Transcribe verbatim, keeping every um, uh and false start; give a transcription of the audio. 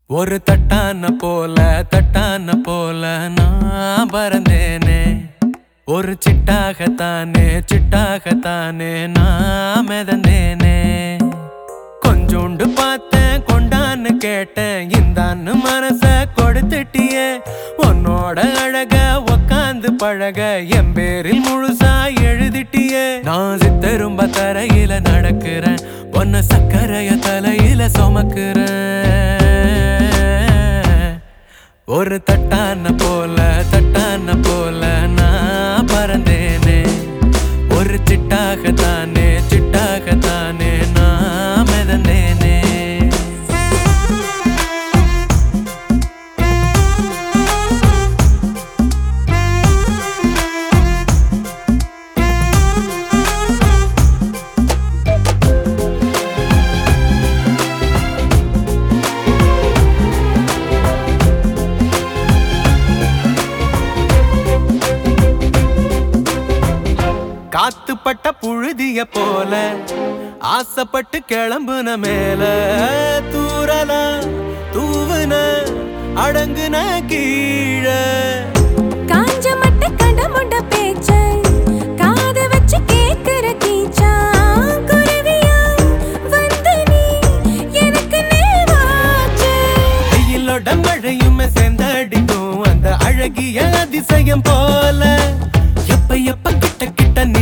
ஒரு தட்டான போல தட்டான போல நான் பறந்தேனே. ஒரு சிட்டாகத்தானே சிட்டாகத்தானே நான் மிதந்தேனே. கொஞ்சோண்டு பார்த்தேன் கொண்டான்னு கேட்டேன் இந்தான்னு மனச கொடுத்துட்டியே. உன்னோட அழக உக்காந்து பழக என் பேரில் முழுசா எழுதிட்டியே. நான் சித்தரும்ப தரையில நடக்கிறேன், பொன்ன சக்கரைய தலையில சுமக்கிறேன். ஒரு தட்டான போல தட்டான போல நான் பறந்தேனே. ஒரு சிட்டாகத்தானே சிட்டாகத்தானே நான் மிதந்தேனே. காத்துப்பட்ட புழுதிய போல ஆசைப்பட்டு கிளம்புன மேல தூரல தூவுன அடங்குன கீழே. காஞ்ச மட்ட கடமுண்ட பேச்ச காத வச்சு கேக்குற கீச்சா குருவியா வந்து நீ எனக்கு நேவாச்சு. வெயிலோட மழையுமே சேர்ந்தடிக்கும் அந்த அழகிய அதிசயம் போல எப்ப எப்ப கிட்ட கிட்ட